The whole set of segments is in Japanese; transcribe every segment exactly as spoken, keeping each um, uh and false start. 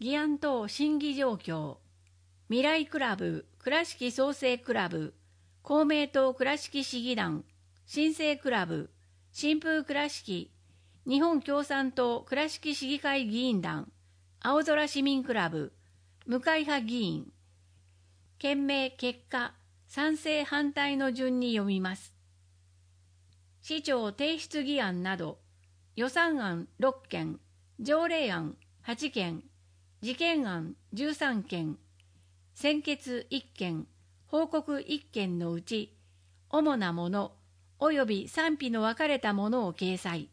議案等審議状況、未来クラブ、倉敷創生クラブ、公明党倉敷市議団、新生クラブ、新風倉敷、日本共産党倉敷市議会議員団、青空市民クラブ、無会派議員、件名結果、賛成反対の順に読みます。市長提出議案など、予算案ろっけん、条例案はちけん、事件案じゅうさんけん、専決いっけん、報告いっけんのうち、主なもの及び賛否の分かれたものを掲載。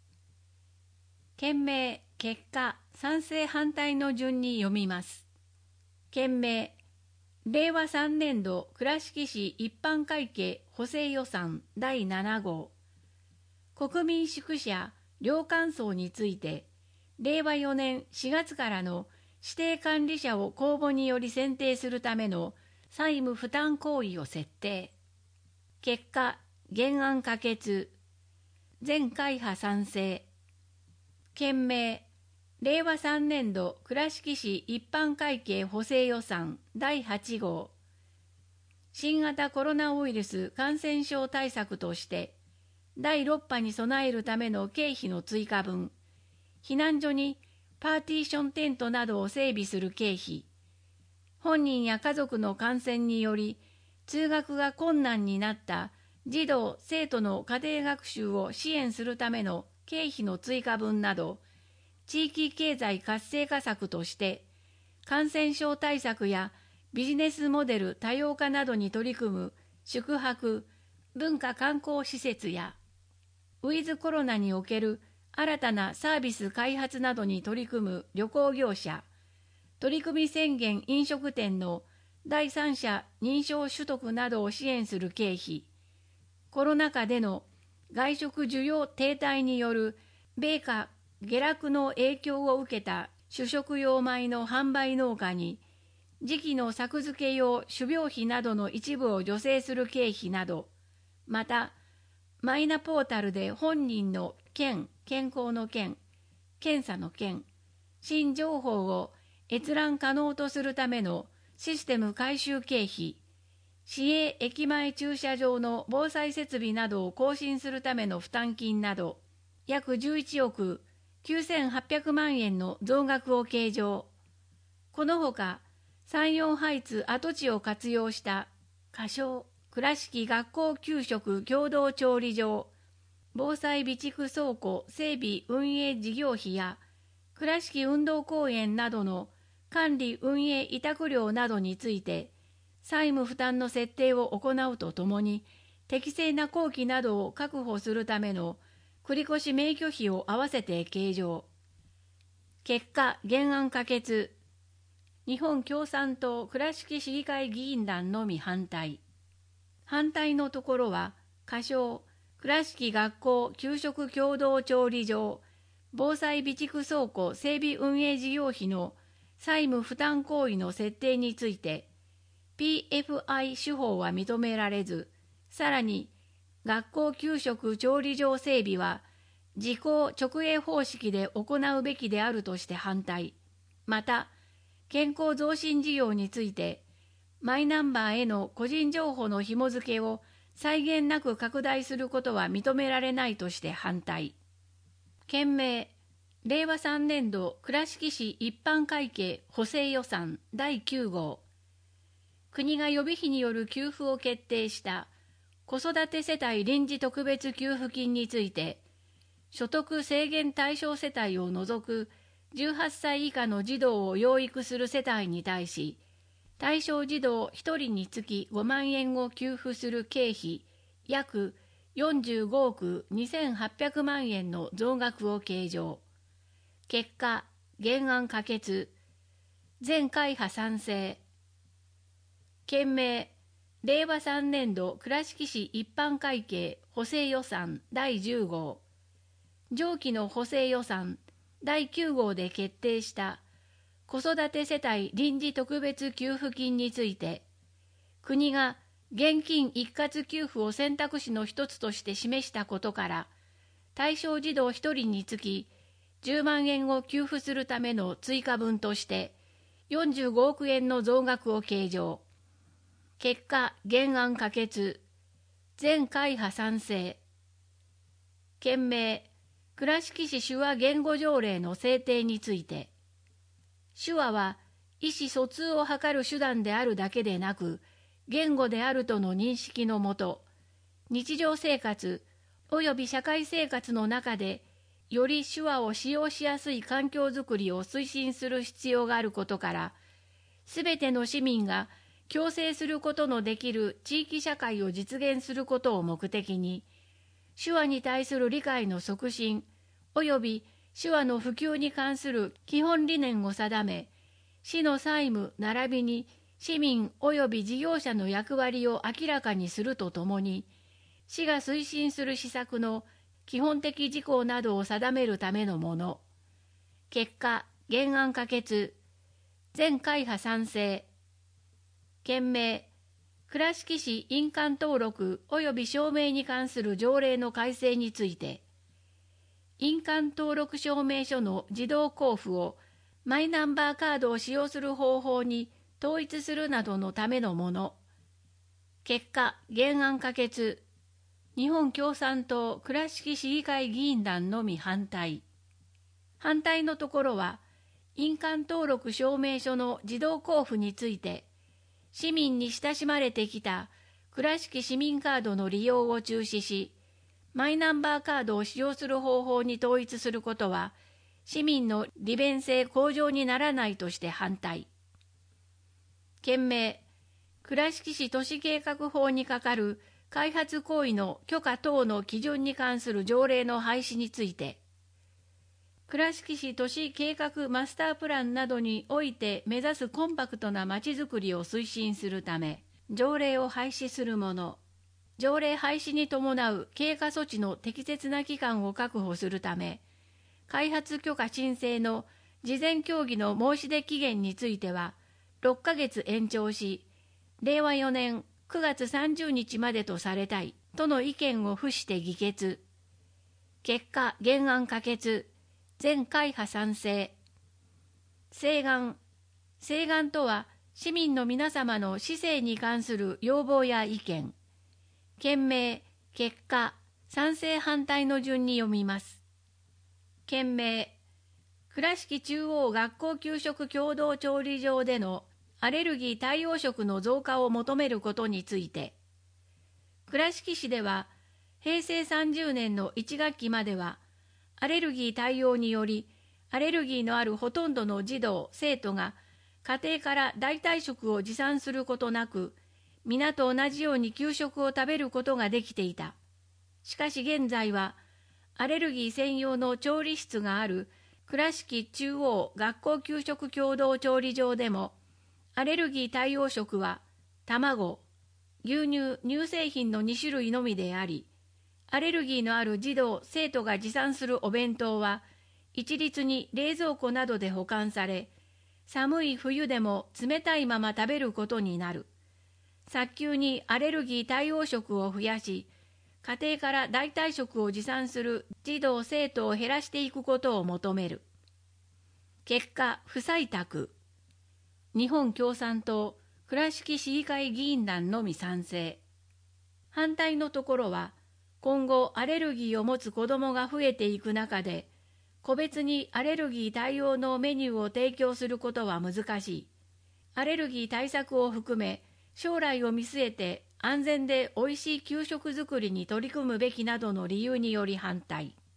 件名、結果、賛成反対の順に読みます。件名、れいわさんねんど倉敷市一般会計補正予算だいななごう。国民宿舎寮管層について、れいわよねんしがつからの指定管理者を公募により選定するための債務負担行為を設定。結果、原案可決。全会派賛成。件名、れいわさんねんど倉敷市一般会計補正予算だいはちごう。新型コロナウイルス感染症対策として、だいろっぱに備えるための経費の追加分、避難所にパーティションテントなどを整備する経費、本人や家族の感染により通学が困難になった児童・生徒の家庭学習を支援するための経費の追加分など、地域経済活性化策として、感染症対策やビジネスモデル多様化などに取り組む宿泊・文化観光施設や、ウィズコロナにおける新たなサービス開発などに取り組む旅行業者、取組宣言飲食店の第三者認証取得などを支援する経費、コロナ禍での外食需要停滞による米価下落の影響を受けた主食用米の販売農家に、時期の作付け用種苗費などの一部を助成する経費など、また、マイナポータルで本人の健、健康の健、検査の健、新情報を閲覧可能とするためのシステム改修経費、市営駅前駐車場の防災設備などを更新するための負担金など、約じゅういちおくきゅうせんはっぴゃくまんえんの増額を計上。このほか、山陽ハイツ跡地を活用した仮称倉敷学校給食共同調理場、防災備蓄倉庫整備運営事業費や倉敷運動公園などの管理運営委託料などについて、債務負担の設定を行うとともに、適正な工期などを確保するための繰越免許費を合わせて計上。結果、原案可決。日本共産党倉敷市議会議員団のみ反対。反対のところは、仮称、倉敷学校給食共同調理場、防災備蓄倉庫整備運営事業費の債務負担行為の設定について、ピーエフアイ 手法は認められず、さらに、学校給食調理場整備は、時効直営方式で行うべきであるとして反対。また、健康増進事業について、マイナンバーへの個人情報の紐付けを際限なく拡大することは認められないとして反対。件名、れいわさんねんど倉敷市一般会計補正予算だいきゅうごう。国が予備費による給付を決定した子育て世帯臨時特別給付金について、所得制限対象世帯を除くじゅうはっさい以下の児童を養育する世帯に対し、対象児童ひとりにつきごまんえんを給付する経費約よんじゅうごおくにせんはっぴゃくまんえんの増額を計上。結果、原案可決。全会派賛成。件名、れいわさんねんど倉敷市一般会計補正予算だいじゅうごう。上記の補正予算だいきゅうごうで決定した子育て世帯臨時特別給付金について、国が現金一括給付を選択肢の一つとして示したことから、対象児童ひとりにつきじゅうまんえんを給付するための追加分としてよんじゅうごおくえんの増額を計上。結果、原案可決。全会派賛成。件名、倉敷市手話言語条例の制定について、手話は意思疎通を図る手段であるだけでなく、言語であるとの認識のもと、日常生活及び社会生活の中で、より手話を使用しやすい環境づくりを推進する必要があることから、すべての市民が共生することのできる地域社会を実現することを目的に、手話に対する理解の促進及び手話の普及に関する基本理念を定め、市の債務並びに市民及び事業者の役割を明らかにするとともに、市が推進する施策の基本的事項などを定めるためのもの。結果、原案可決。全会派賛成。件名、倉敷市印鑑登録及び証明に関する条例の改正について、印鑑登録証明書の自動交付をマイナンバーカードを使用する方法に統一するなどのためのもの。結果、原案可決。日本共産党倉敷市議会議員団のみ反対。反対のところは、印鑑登録証明書の自動交付について、市民に親しまれてきた倉敷市民カードの利用を中止し、マイナンバーカードを使用する方法に統一することは、市民の利便性向上にならないとして反対。件名、倉敷市都市計画法にかかる開発行為の許可等の基準に関する条例の廃止について、倉敷市都市計画マスタープランなどにおいて目指すコンパクトなまちづくりを推進するため、条例を廃止するもの。条例廃止に伴う経過措置の適切な期間を確保するため、開発許可申請の事前協議の申し出期限については、ろっかげつ延長し、れいわよねんくがつさんじゅうにちまでとされたいとの意見を付して議決。結果、原案可決。全会派賛成。請願。請願とは、市民の皆様の市政に関する要望や意見。件名、結果、賛成反対の順に読みます。件名、倉敷中央学校給食共同調理場でのアレルギー対応食の増加を求めることについて、倉敷市では、へいせいさんじゅうねんのいちがっきまでは、アレルギー対応により、アレルギーのあるほとんどの児童・生徒が家庭から代替食を持参することなく、皆と同じように給食を食べることができていた。しかし現在は、アレルギー専用の調理室がある倉敷中央学校給食共同調理場でも、アレルギー対応食は卵、牛乳・乳製品のにしゅるいのみであり、アレルギーのある児童・生徒が持参するお弁当は、一律に冷蔵庫などで保管され、寒い冬でも冷たいまま食べることになる。早急にアレルギー対応食を増やし、家庭から代替食を持参する児童・生徒を減らしていくことを求める。結果、不採択。日本共産党倉敷市議会議員団のみ賛成。反対のところは、今後アレルギーを持つ子どもが増えていく中で、個別にアレルギー対応のメニューを提供することは難しい。アレルギー対策を含め、将来を見据えて安全でおいしい給食作りに取り組むべきなどの理由により反対。